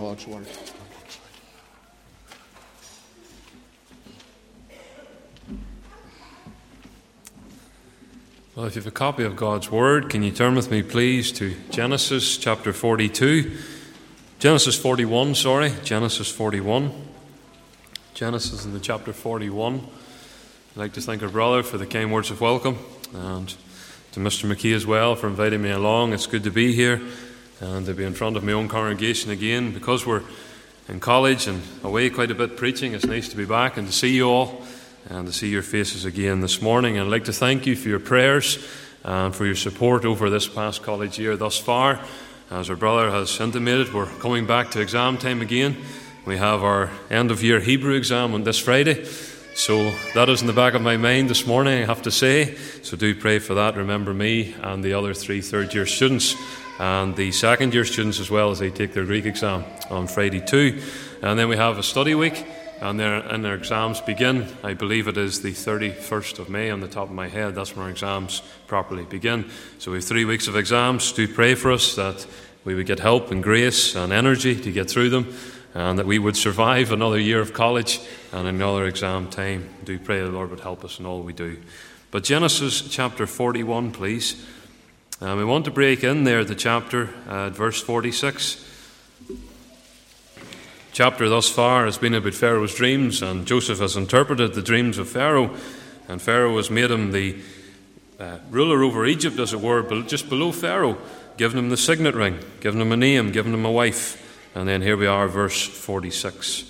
God's Word. Well, if you have a copy of God's Word, can you turn with me, please, to Genesis chapter 42. Genesis 41. Genesis in the chapter 41. I'd like to thank our brother for the kind words of welcome, and to Mr. McKee as well for inviting me along. It's good to be here and to be in front of my own congregation again. Because we're in college and away quite a bit preaching, it's nice to be back and to see you all and to see your faces again this morning. And I'd like to thank you for your prayers and for your support over this past college year thus far. As our brother has intimated, we're coming back to exam time again. We have our end-of-year Hebrew exam on this Friday, so that is in the back of my mind this morning, I have to say. So do pray for that. Remember me and the other 3 third-year students and the second-year students as well, as they take their Greek exam on Friday too. And then we have a study week, and their exams begin. I believe it is the 31st of May on the top of my head. That's when our exams properly begin. So we have 3 weeks of exams. Do pray for us that we would get help and grace and energy to get through them, and that we would survive another year of college and another exam time. Do pray the Lord would help us in all we do. But Genesis chapter 41, please. We want to break in there the chapter at verse 46. Chapter thus far has been about Pharaoh's dreams, and Joseph has interpreted the dreams of Pharaoh, and Pharaoh has made him the ruler over Egypt, as it were, just below Pharaoh, given him the signet ring, given him a name, given him a wife. And then here we are, verse 46.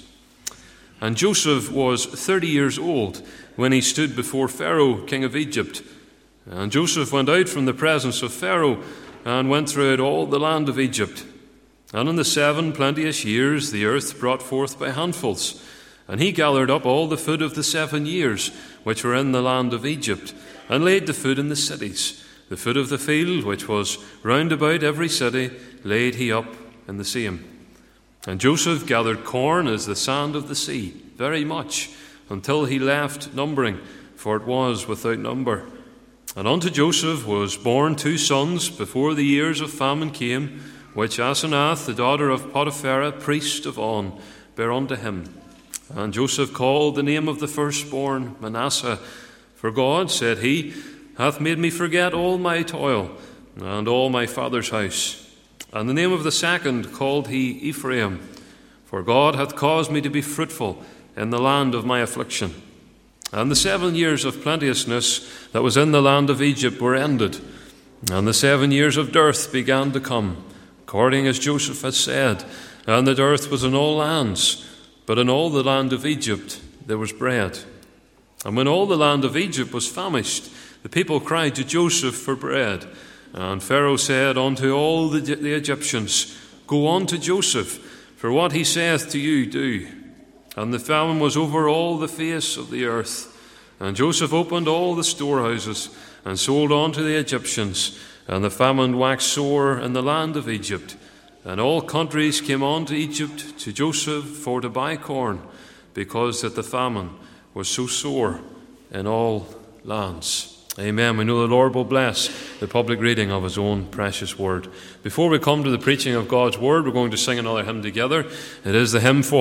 And Joseph was 30 years old when he stood before Pharaoh, king of Egypt. And Joseph went out from the presence of Pharaoh and went throughout all the land of Egypt. And in the 7 plenteous years the earth brought forth by handfuls. And he gathered up all the food of the 7 years which were in the land of Egypt, and laid the food in the cities. The food of the field, which was round about every city, laid he up in the same. And Joseph gathered corn as the sand of the sea, very much, until he left numbering, for it was without number. And unto Joseph was born 2 sons before the years of famine came, which Asenath, the daughter of Potipharah, priest of On, bare unto him. And Joseph called the name of the firstborn Manasseh, for God, said he, hath made me forget all my toil and all my father's house. And the name of the second called he Ephraim, for God hath caused me to be fruitful in the land of my affliction. And the 7 years of plenteousness that was in the land of Egypt were ended, and the 7 years of dearth began to come, according as Joseph had said. And the dearth was in all lands, but in all the land of Egypt there was bread. And when all the land of Egypt was famished, the people cried to Joseph for bread. And Pharaoh said unto all the Egyptians, Go on to Joseph, for what he saith to you, do. And the famine was over all the face of the earth. And Joseph opened all the storehouses, and sold unto the Egyptians. And the famine waxed sore in the land of Egypt. And all countries came on to Egypt to Joseph for to buy corn, because that the famine was so sore in all lands. Amen. We know the Lord will bless the public reading of his own precious word. Before we come to the preaching of God's word, we're going to sing another hymn together. It is the hymn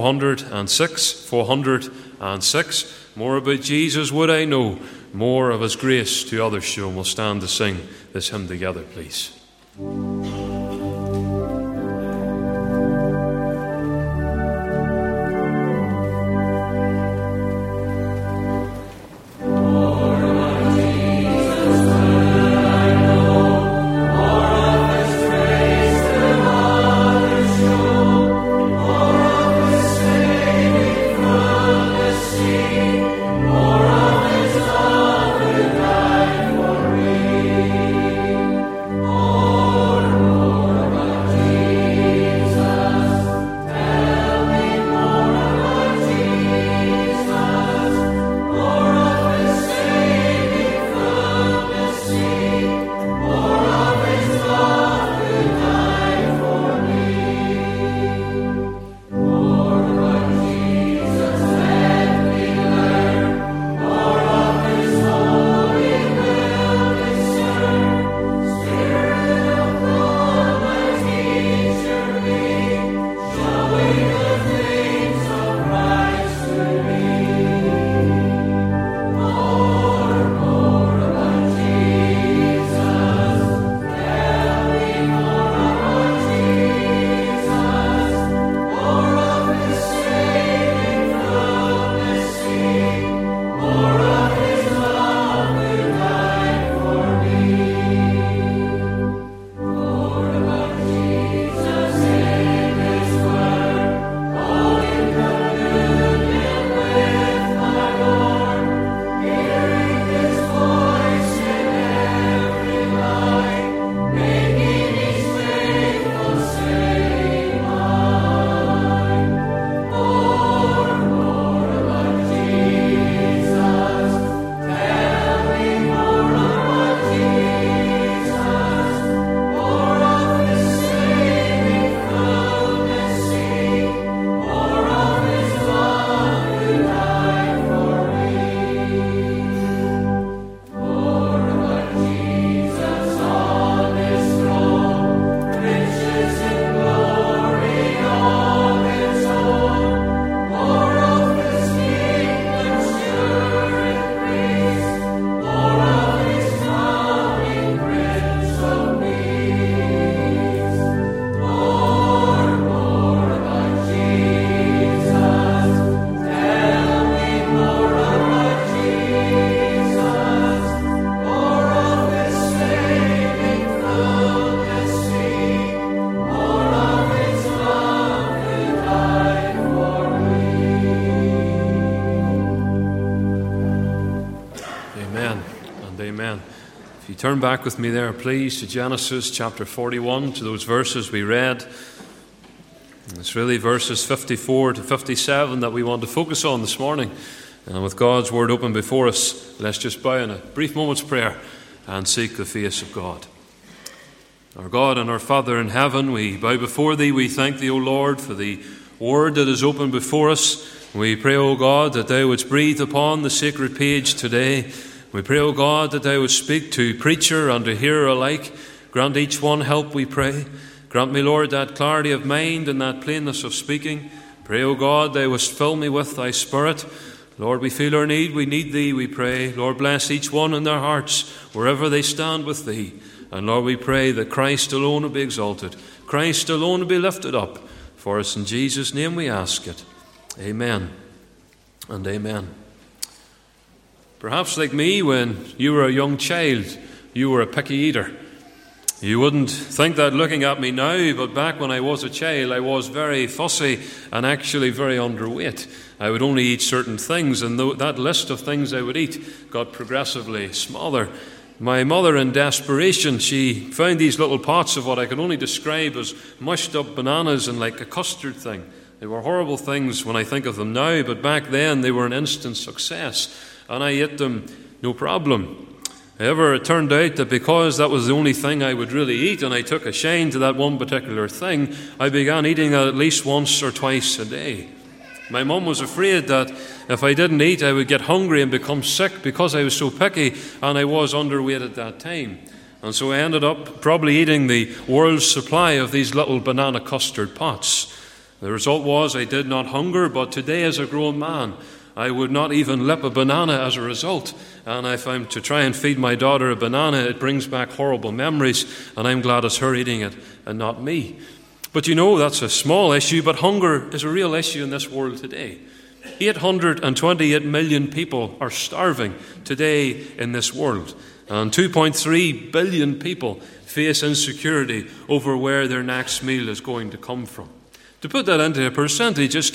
406. More about Jesus would I know, more of his grace to others show. And we'll stand to sing this hymn together, please. More If you turn back with me there, please, to Genesis chapter 41, to those verses we read. It's really verses 54 to 57 that we want to focus on this morning. And with God's word open before us, let's just bow in a brief moment's prayer and seek the face of God. Our God and our Father in heaven, we bow before Thee. We thank Thee, O Lord, for the word that is open before us. We pray, O God, that Thou wouldst breathe upon the sacred page today. We pray, O God, that Thou wouldst speak to preacher and to hearer alike. Grant each one help, we pray. Grant me, Lord, that clarity of mind and that plainness of speaking. Pray, O God, Thou wouldst fill me with Thy Spirit. Lord, we feel our need. We need Thee, we pray. Lord, bless each one in their hearts, wherever they stand with Thee. And Lord, we pray that Christ alone will be exalted. Christ alone will be lifted up. For us in Jesus' name we ask it. Amen and amen. Perhaps like me, when you were a young child, you were a picky eater. You wouldn't think that looking at me now, but back when I was a child, I was very fussy and actually very underweight. I would only eat certain things, and that list of things I would eat got progressively smaller. My mother, in desperation, she found these little pots of what I could only describe as mushed up bananas and like a custard thing. They were horrible things when I think of them now, but back then they were an instant success, and I ate them no problem. However, it turned out that because that was the only thing I would really eat, and I took a shine to that one particular thing, I began eating that at least once or twice a day. My mum was afraid that if I didn't eat, I would get hungry and become sick because I was so picky, and I was underweight at that time. And so I ended up probably eating the world's supply of these little banana custard pots. The result was I did not hunger, but today as a grown man, I would not even lip a banana as a result. And if I'm to try and feed my daughter a banana, it brings back horrible memories, and I'm glad it's her eating it and not me. But you know, that's a small issue, but hunger is a real issue in this world today. 828 million people are starving today in this world, and 2.3 billion people face insecurity over where their next meal is going to come from. To put that into a percentage, it's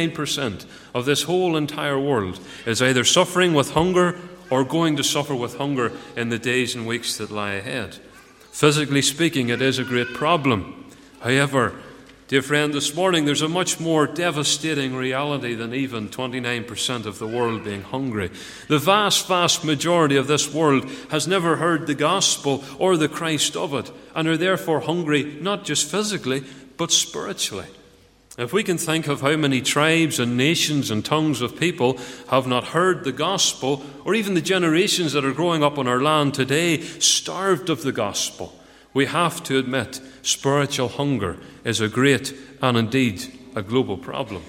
29% of this whole entire world is either suffering with hunger or going to suffer with hunger in the days and weeks that lie ahead. Physically speaking, it is a great problem. However, dear friend, this morning there's a much more devastating reality than even 29% of the world being hungry. The vast, vast majority of this world has never heard the gospel or the Christ of it, and are therefore hungry not just physically, but spiritually. If we can think of how many tribes and nations and tongues of people have not heard the gospel, or even the generations that are growing up on our land today starved of the gospel, we have to admit spiritual hunger is a great and indeed a global problem.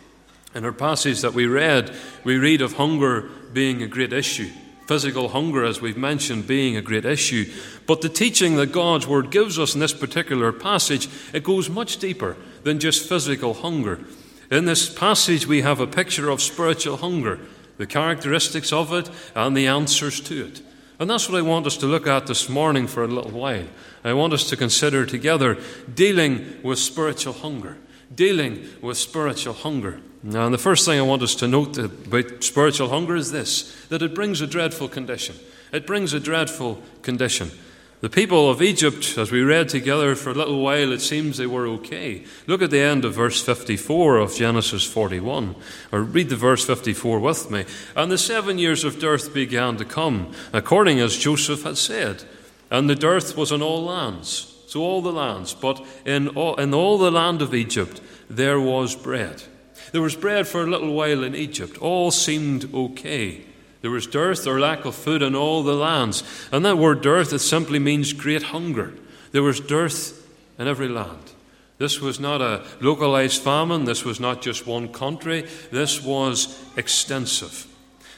In our passage that we read of hunger being a great issue. Physical hunger, as we've mentioned, being a great issue. But the teaching that God's Word gives us in this particular passage, it goes much deeper than just physical hunger. In this passage, we have a picture of spiritual hunger, the characteristics of it, and the answers to it. And that's what I want us to look at this morning for a little while. I want us to consider together dealing with spiritual hunger. Dealing with spiritual hunger. Now, the first thing I want us to note about spiritual hunger is this, that it brings a dreadful condition. It brings a dreadful condition. The people of Egypt, as we read together for a little while, it seems they were okay. Look at the end of verse 54 of Genesis 41, or read the verse 54 with me. And the 7 years of dearth began to come, according as Joseph had said. And the dearth was in all lands, so all the lands, but in all the land of Egypt there was bread. There was bread for a little while in Egypt. All seemed okay. There was dearth or lack of food in all the lands. And that word dearth, it simply means great hunger. There was dearth in every land. This was not a localized famine. This was not just one country. This was extensive.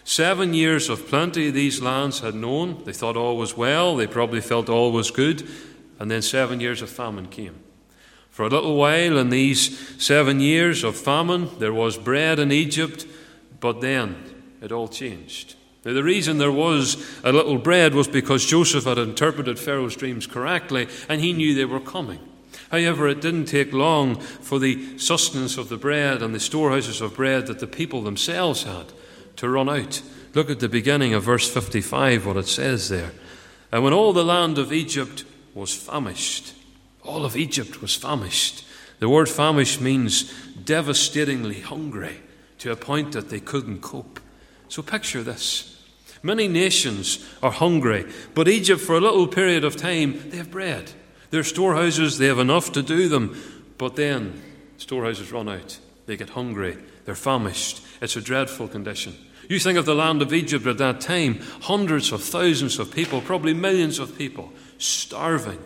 7 years of plenty these lands had known. They thought all was well. They probably felt all was good. And then 7 years of famine came. For a little while in these 7 years of famine, there was bread in Egypt, but then it all changed. Now, the reason there was a little bread was because Joseph had interpreted Pharaoh's dreams correctly, and he knew they were coming. However, it didn't take long for the sustenance of the bread and the storehouses of bread that the people themselves had to run out. Look at the beginning of verse 55, what it says there. And when all the land of Egypt was famished, all of Egypt was famished. The word famished means devastatingly hungry, to a point that they couldn't cope. So picture this. Many nations are hungry, but Egypt, for a little period of time, they have bread. Their storehouses, they have enough to do them, but then storehouses run out. They get hungry. They're famished. It's a dreadful condition. You think of the land of Egypt at that time, hundreds of thousands of people, probably millions of people, starving.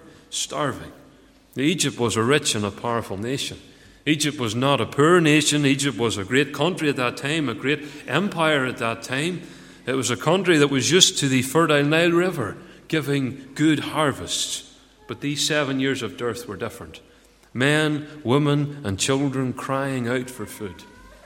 Egypt was a rich and a powerful nation. Egypt was not a poor nation. Egypt was a great country at that time, a great empire at that time. It was a country that was used to the fertile Nile River, giving good harvests. But these 7 years of dearth were different. Men, women, and children crying out for food.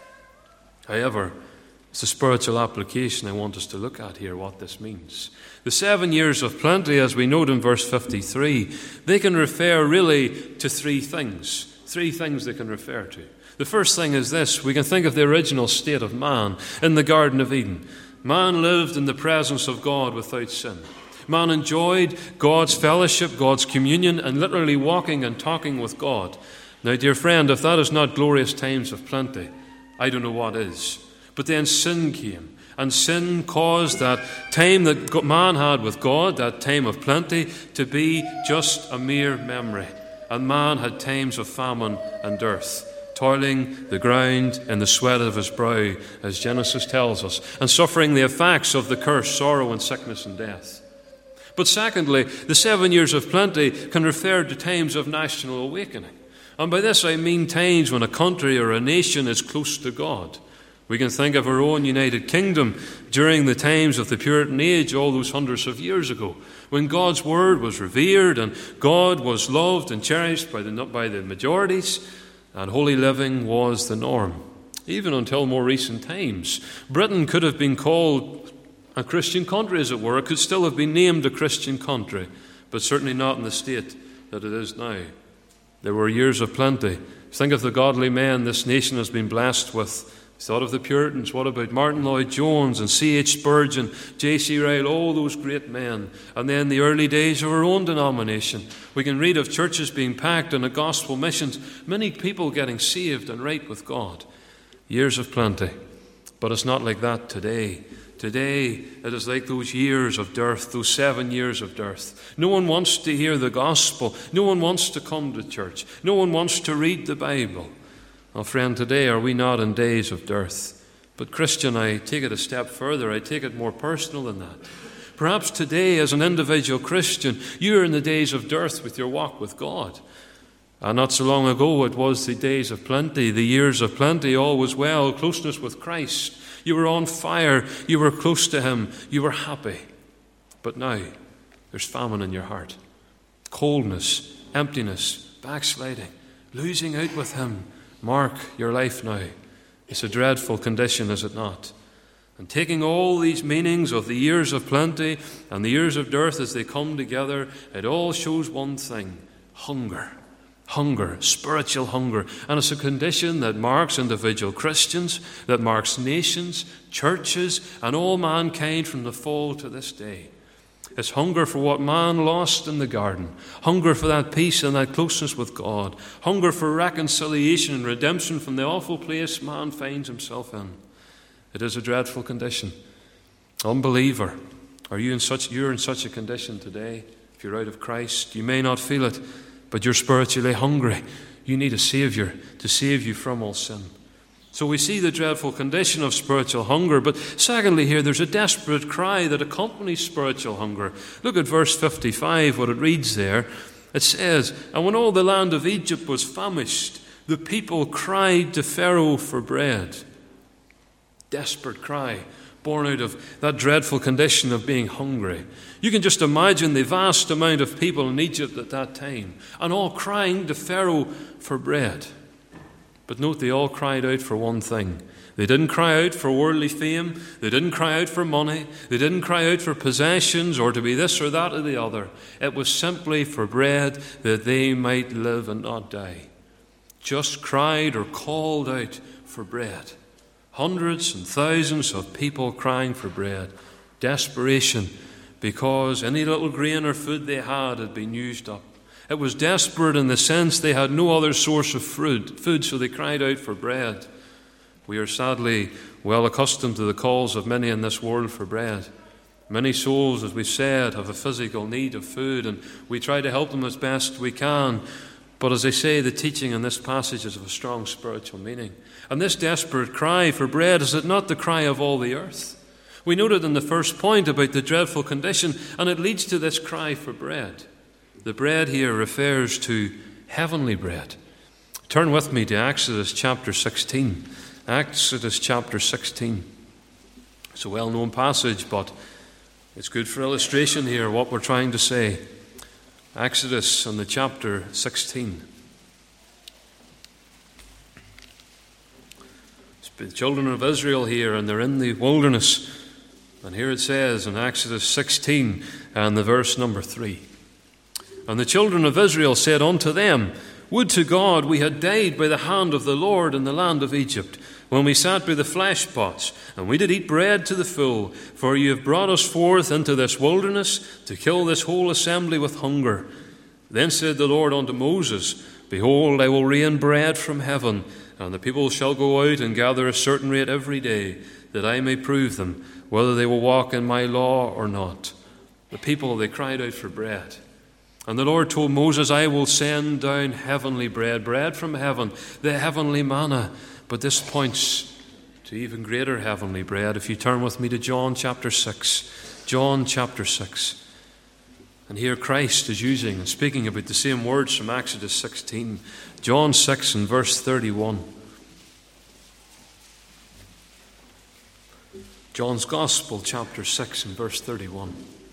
However, it's a spiritual application I want us to look at here, what this means. The 7 years of plenty, as we note in verse 53, they can refer really to three things. Three things they can refer to. The first thing is this. We can think of the original state of man in the Garden of Eden. Man lived in the presence of God without sin. Man enjoyed God's fellowship, God's communion, and literally walking and talking with God. Now, dear friend, if that is not glorious times of plenty, I don't know what is. But then sin came, and sin caused that time that man had with God, that time of plenty, to be just a mere memory. And man had times of famine and dearth, toiling the ground in the sweat of his brow, as Genesis tells us, and suffering the effects of the curse, sorrow and sickness and death. But secondly, the 7 years of plenty can refer to times of national awakening. And by this I mean times when a country or a nation is close to God. We can think of our own United Kingdom during the times of the Puritan age, all those hundreds of years ago, when God's word was revered and God was loved and cherished by the majorities, and holy living was the norm. Even until more recent times, Britain could have been called a Christian country, as it were. It could still have been named a Christian country, but certainly not in the state that it is now. There were years of plenty. Think of the godly men this nation has been blessed with. Thought of the Puritans. What about Martin Lloyd-Jones and C.H. Spurgeon, J.C. Ryle, all those great men? And then the early days of our own denomination. We can read of churches being packed and a gospel missions, many people getting saved and right with God. Years of plenty. But it's not like that today. Today, it is like those years of dearth, those 7 years of dearth. No one wants to hear the gospel. No one wants to come to church. No one wants to read the Bible. Well, friend, today are we not in days of dearth? But Christian, I take it a step further. I take it more personal than that. Perhaps today, as an individual Christian, you are in the days of dearth with your walk with God. And not so long ago, it was the days of plenty, the years of plenty, all was well, closeness with Christ. You were on fire, you were close to Him, you were happy. But now, there's famine in your heart. Coldness, emptiness, backsliding, losing out with Him. Mark your life now. It's a dreadful condition, is it not? And taking all these meanings of the years of plenty and the years of dearth as they come together, it all shows one thing: hunger. Hunger, spiritual hunger. And it's a condition that marks individual Christians, that marks nations, churches, and all mankind from the fall to this day. It's hunger for what man lost in the garden. Hunger for that peace and that closeness with God. Hunger for reconciliation and redemption from the awful place man finds himself in. It is a dreadful condition. Unbeliever, you're in such a condition today. If you're out of Christ, you may not feel it, but you're spiritually hungry. You need a Savior to save you from all sin. So we see the dreadful condition of spiritual hunger, but secondly here there's a desperate cry that accompanies spiritual hunger. Look at verse 55, what it reads there. It says, "And when all the land of Egypt was famished, the people cried to Pharaoh for bread." Desperate cry, born out of that dreadful condition of being hungry. You can just imagine the vast amount of people in Egypt at that time, and all crying to Pharaoh for bread. But note, they all cried out for one thing. They didn't cry out for worldly fame. They didn't cry out for money. They didn't cry out for possessions or to be this or that or the other. It was simply for bread, that they might live and not die. Just cried or called out for bread. Hundreds and thousands of people crying for bread. Desperation because any little grain or food they had been used up. It was desperate in the sense they had no other source of food, so they cried out for bread. We are sadly well accustomed to the calls of many in this world for bread. Many souls, as we've said, have a physical need of food, and we try to help them as best we can. But as I say, the teaching in this passage is of a strong spiritual meaning. And this desperate cry for bread, is it not the cry of all the earth? We noted in the first point about the dreadful condition, and it leads to this cry for bread. The bread here refers to heavenly bread. Turn with me to Exodus chapter 16. Exodus chapter 16. It's a well-known passage, but it's good for illustration here, what we're trying to say. Exodus and the chapter 16. It's the children of Israel here, and they're in the wilderness. And here it says in Exodus 16 and the verse number 3. And the children of Israel said unto them, Would to God we had died by the hand of the Lord in the land of Egypt, when we sat by the flesh pots, and we did eat bread to the full. For you have brought us forth into this wilderness to kill this whole assembly with hunger. Then said the Lord unto Moses, Behold, I will rain bread from heaven, and the people shall go out and gather a certain rate every day, that I may prove them, whether they will walk in my law or not. The people, they cried out for bread. And the Lord told Moses, I will send down heavenly bread, bread from heaven, the heavenly manna. But this points to even greater heavenly bread. If you turn with me to John chapter 6. John chapter 6. And here Christ is using and speaking about the same words from Exodus 16. John 6 and verse 31. John's Gospel, chapter 6 and verse 31.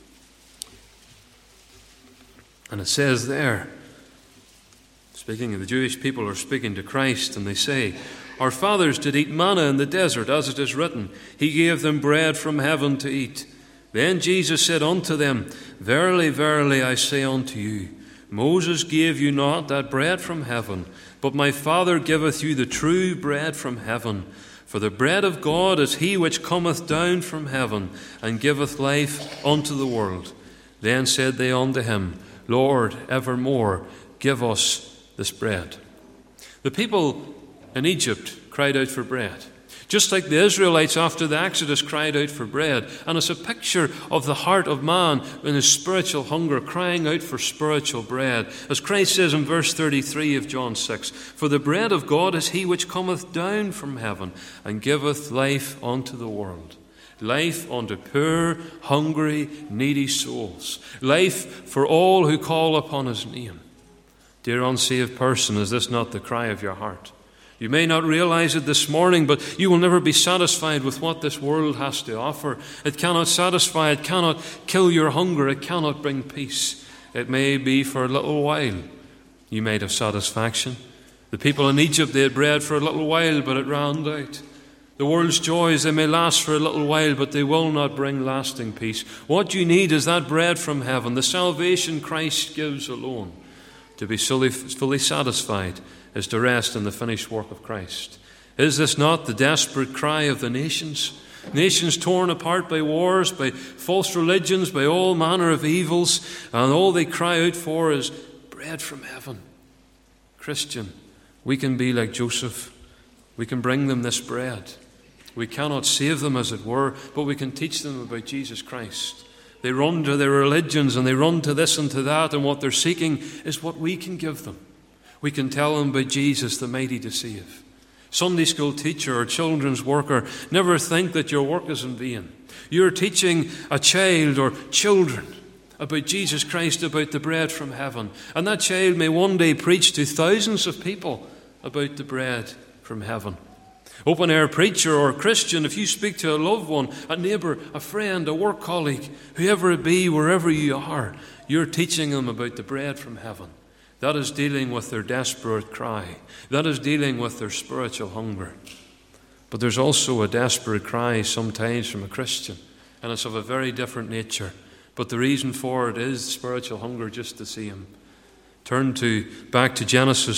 And it says there, speaking of the Jewish people are speaking to Christ, and they say, Our fathers did eat manna in the desert, as it is written, He gave them bread from heaven to eat. Then Jesus said unto them, Verily, verily, I say unto you, Moses gave you not that bread from heaven, but my Father giveth you the true bread from heaven. For the bread of God is he which cometh down from heaven, and giveth life unto the world. Then said they unto him, Lord, evermore give us this bread. The people in Egypt cried out for bread, just like the Israelites after the Exodus cried out for bread. And it's a picture of the heart of man in his spiritual hunger, crying out for spiritual bread. As Christ says in verse 33 of John 6, For the bread of God is he which cometh down from heaven, and giveth life unto the world. Life unto poor, hungry, needy souls. Life for all who call upon his name. Dear unsaved person, is this not the cry of your heart? You may not realize it this morning, but you will never be satisfied with what this world has to offer. It cannot satisfy, it cannot kill your hunger, it cannot bring peace. It may be for a little while you might have satisfaction. The people in Egypt, they had bread for a little while, but it ran out. The world's joys, they may last for a little while, but they will not bring lasting peace. What you need is that bread from heaven, the salvation Christ gives alone. To be fully satisfied is to rest in the finished work of Christ. Is this not the desperate cry of the nations? Nations torn apart by wars, by false religions, by all manner of evils, and all they cry out for is bread from heaven. Christian, we can be like Joseph. We can bring them this bread. We cannot save them, as it were, but we can teach them about Jesus Christ. They run to their religions and they run to this and to that, and what they're seeking is what we can give them. We can tell them about Jesus, the mighty to save. Sunday school teacher or children's worker, never think that your work is in vain. You're teaching a child or children about Jesus Christ, about the bread from heaven. And that child may one day preach to thousands of people about the bread from heaven. Open-air preacher or Christian, if you speak to a loved one, a neighbour, a friend, a work colleague, whoever it be, wherever you are, you're teaching them about the bread from heaven. That is dealing with their desperate cry. That is dealing with their spiritual hunger. But there's also a desperate cry sometimes from a Christian, and it's of a very different nature. But the reason for it is spiritual hunger just to see him. Turn back to Genesis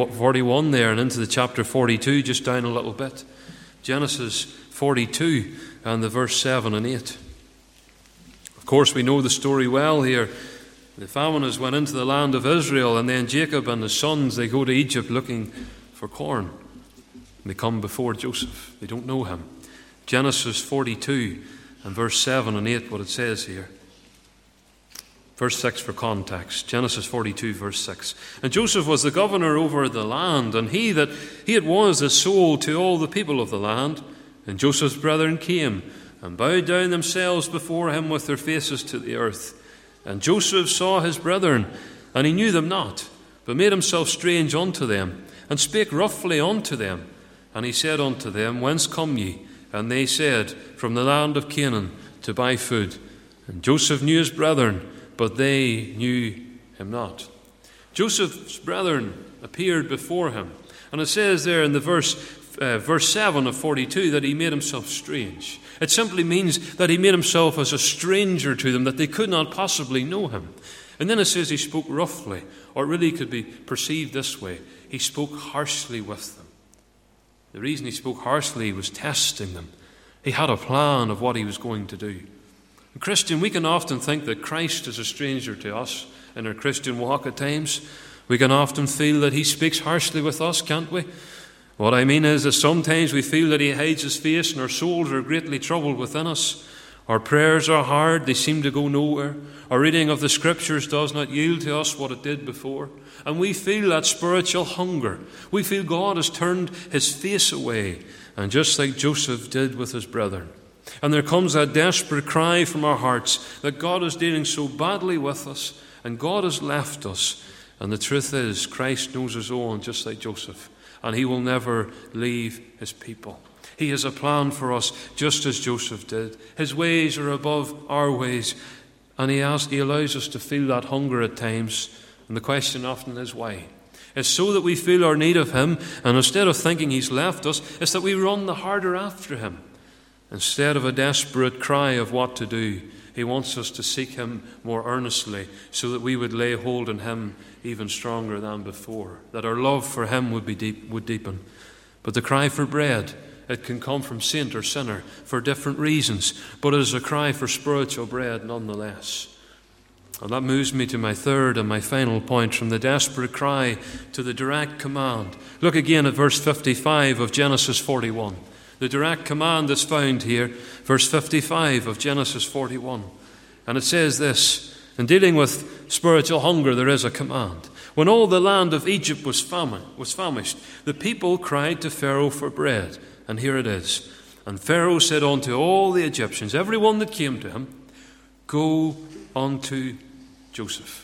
41 there and into the chapter 42, just down a little bit. Genesis 42 and the verse 7 and 8. Of course, we know the story well here. The famine has went into the land of Israel, and then Jacob and his sons, they go to Egypt looking for corn. They come before Joseph. They don't know him. Genesis 42 and verse 7 and 8, what it says here. Verse 6 for context. Genesis 42, verse 6. And Joseph was the governor over the land, and he it was that sold to all the people of the land. And Joseph's brethren came and bowed down themselves before him with their faces to the earth. And Joseph saw his brethren, and he knew them not, but made himself strange unto them, and spake roughly unto them. And he said unto them, Whence come ye? And they said, From the land of Canaan, to buy food. And Joseph knew his brethren, but they knew him not. Joseph's brethren appeared before him. And it says there in the verse 7 of 42 that he made himself strange. It simply means that he made himself as a stranger to them, that they could not possibly know him. And then it says he spoke roughly, or it really could be perceived this way. He spoke harshly with them. The reason he spoke harshly, he was testing them. He had a plan of what he was going to do. Christian, we can often think that Christ is a stranger to us in our Christian walk at times. We can often feel that he speaks harshly with us, can't we? What I mean is that sometimes we feel that he hides his face and our souls are greatly troubled within us. Our prayers are hard, they seem to go nowhere. Our reading of the Scriptures does not yield to us what it did before. And we feel that spiritual hunger. We feel God has turned his face away, and just like Joseph did with his brethren. And there comes that desperate cry from our hearts that God is dealing so badly with us, and God has left us. And the truth is, Christ knows his own, just like Joseph, and he will never leave his people. He has a plan for us, just as Joseph did. His ways are above our ways, and he allows us to feel that hunger at times. And the question often is why? It's so that we feel our need of him, and instead of thinking he's left us, it's that we run the harder after him. Instead of a desperate cry of what to do, he wants us to seek him more earnestly, so that we would lay hold on him even stronger than before, that our love for him would deepen. But the cry for bread, it can come from saint or sinner for different reasons, but it is a cry for spiritual bread nonetheless. And that moves me to my third and my final point, from the desperate cry to the direct command. Look again at verse 55 of Genesis 41. The direct command that's found here, verse 55 of Genesis 41. And it says this: in dealing with spiritual hunger, there is a command. When all the land of Egypt was famished, the people cried to Pharaoh for bread. And here it is. And Pharaoh said unto all the Egyptians, every one that came to him, Go unto Joseph.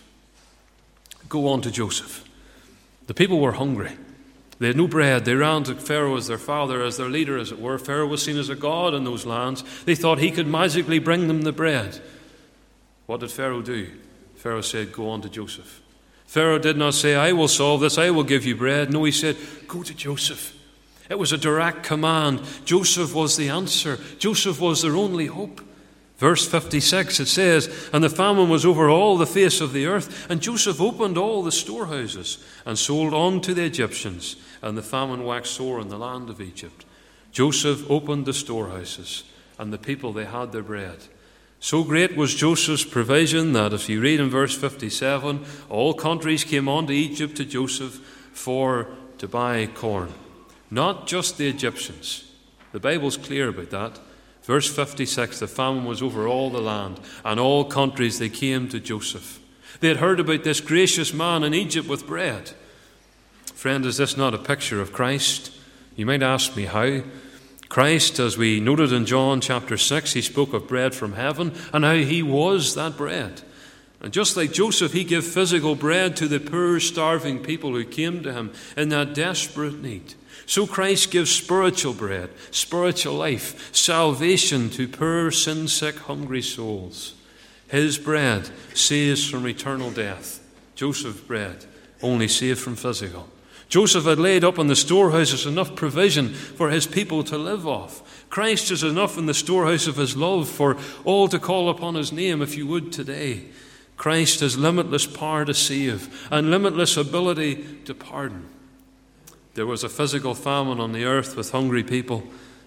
Go unto Joseph. The people were hungry. They had no bread. They ran to Pharaoh as their father, as their leader, as it were. Pharaoh was seen as a god in those lands. They thought he could magically bring them the bread. What did Pharaoh do? Pharaoh said, Go unto Joseph. Pharaoh did not say, I will solve this, I will give you bread. No, he said, Go to Joseph. It was a direct command. Joseph was the answer. Joseph was their only hope. Verse 56, it says, And the famine was over all the face of the earth, and Joseph opened all the storehouses, and sold unto the Egyptians, and the famine waxed sore in the land of Egypt. Joseph opened the storehouses, and the people, they had their bread. So great was Joseph's provision that, if you read in verse 57, all countries came unto Egypt to Joseph to buy corn. Not just the Egyptians. The Bible's clear about that. Verse 56, the famine was over all the land, and all countries they came to Joseph. They had heard about this gracious man in Egypt with bread. Friend, is this not a picture of Christ? You might ask me how. Christ, as we noted in John chapter 6, he spoke of bread from heaven, and how he was that bread. And just like Joseph, he gave physical bread to the poor, starving people who came to him in that desperate need. So Christ gives spiritual bread, spiritual life, salvation to poor, sin-sick, hungry souls. His bread saves from eternal death. Joseph's bread only saved from physical. Joseph had laid up in the storehouses enough provision for his people to live off. Christ is enough in the storehouse of his love for all to call upon his name, if you would today. Christ has limitless power to save and limitless ability to pardon. There was a physical famine on the earth with hungry people,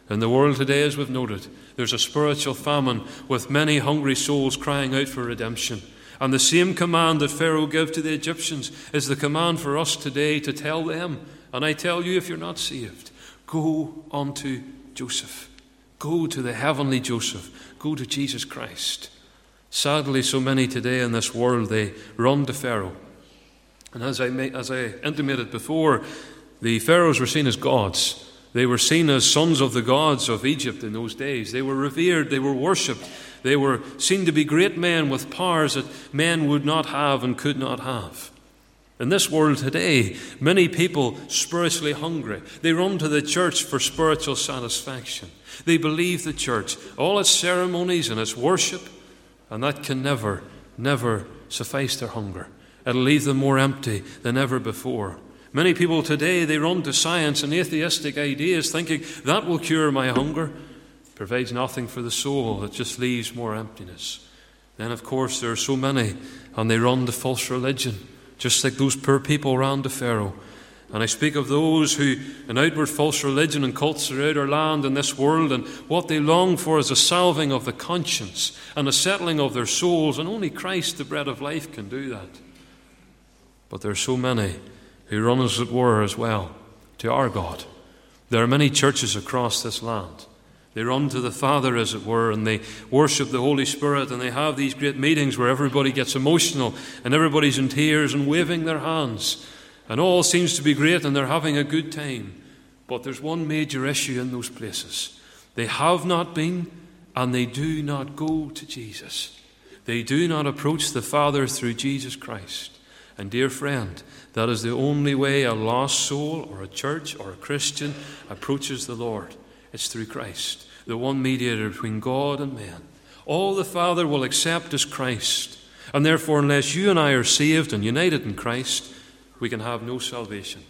In the world today, as we've noted, there's a spiritual famine with many hungry souls crying out for redemption. And the same command that Pharaoh gave to the Egyptians is the command for us today to tell them. And I tell you, if you're not saved, go unto Joseph. Go to the heavenly Joseph. Go to Jesus Christ. Sadly, so many today in this world, they run to Pharaoh. And as I intimated before, the Pharaohs were seen as gods. They were seen as sons of the gods of Egypt in those days. They were revered, they were worshipped. They were seen to be great men with powers that men would not have and could not have. In this world today, many people spiritually hungry. They run to the church for spiritual satisfaction. They believe the church, all its ceremonies and its worship, and that can never, never suffice their hunger. It'll leave them more empty than ever before. Many people today, they run to science and atheistic ideas thinking that will cure my hunger. Provides nothing for the soul. It just leaves more emptiness. Then, of course, there are so many, and they run to false religion, just like those poor people ran to Pharaoh. And I speak of those who, in outward false religion and cults throughout our land and this world, and what they long for is a salving of the conscience and a settling of their souls, and only Christ, the bread of life, can do that. But there are so many who run, as it were, as well, to our God. There are many churches across this land. They run to the Father, as it were, and they worship the Holy Spirit, and they have these great meetings where everybody gets emotional and everybody's in tears and waving their hands, and all seems to be great and they're having a good time. But there's one major issue in those places. They have not been, and they do not go to Jesus. They do not approach the Father through Jesus Christ. And dear friend, that is the only way a lost soul or a church or a Christian approaches the Lord. It's through Christ, the one mediator between God and man. All the Father will accept is Christ. And therefore, unless you and I are saved and united in Christ, we can have no salvation.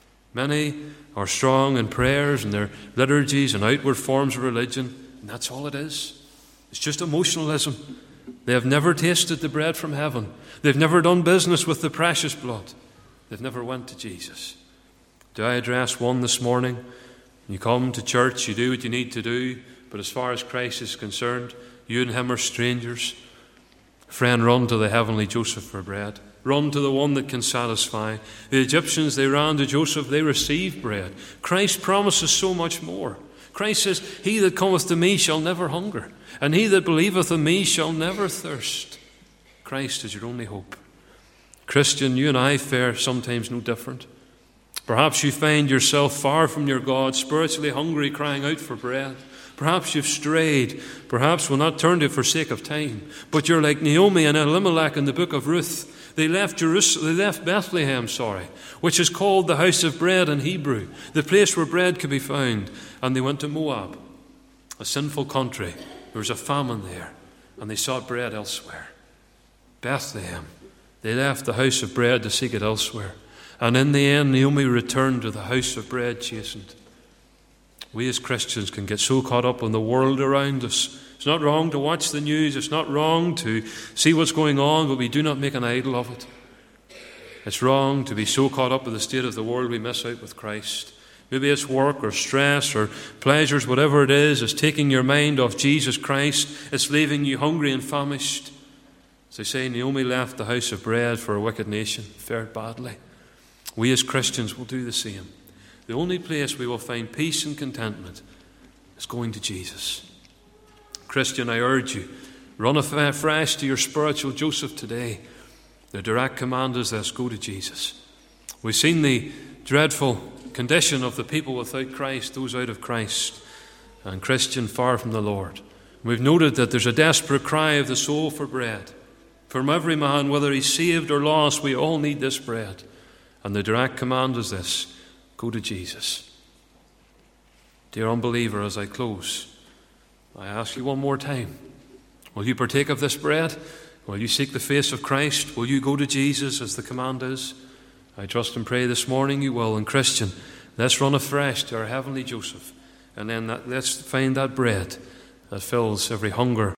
Many are strong in prayers and their liturgies and outward forms of religion, and that's all it is. It's just emotionalism. They have never tasted the bread from heaven. They've never done business with the precious blood. They've never went to Jesus. Do I address one this morning? You come to church, you do what you need to do, but as far as Christ is concerned, you and him are strangers. Friend, run to the heavenly Joseph for bread. Run to the one that can satisfy. The Egyptians, they ran to Joseph, they received bread. Christ promises so much more. Christ says, he that cometh to me shall never hunger, and he that believeth in me shall never thirst. Christ is your only hope. Christian, you and I fare sometimes no different. Perhaps you find yourself far from your God, spiritually hungry, crying out for bread. Perhaps you've strayed. Perhaps will not turn to it for sake of time. But you're like Naomi and Elimelech in the book of Ruth. They left Bethlehem, which is called the house of bread in Hebrew, the place where bread could be found. And they went to Moab, a sinful country. There was a famine there, and they sought bread elsewhere. Bethlehem. They left the house of bread to seek it elsewhere. And in the end, Naomi returned to the house of bread chastened. We as Christians can get so caught up in the world around us. It's not wrong to watch the news. It's not wrong to see what's going on, but we do not make an idol of it. It's wrong to be so caught up with the state of the world we miss out with Christ. Maybe it's work or stress or pleasures, whatever it is, it's taking your mind off Jesus Christ. It's leaving you hungry and famished. As they say, Naomi left the house of bread for a wicked nation, fared badly. We as Christians will do the same. The only place we will find peace and contentment is going to Jesus. Christian, I urge you, run afresh to your spiritual Joseph today. The direct command is this: go to Jesus. We've seen the dreadful condition of the people without Christ, those out of Christ, and Christian, far from the Lord. We've noted that there's a desperate cry of the soul for bread. From every man, whether he's saved or lost, we all need this bread. And the direct command is this: go to Jesus. Dear unbeliever, as I close, I ask you one more time, will you partake of this bread? Will you seek the face of Christ? Will you go to Jesus as the command is? I trust and pray this morning you will. And Christian, let's run afresh to our heavenly Joseph, and then let's find that bread that fills every hunger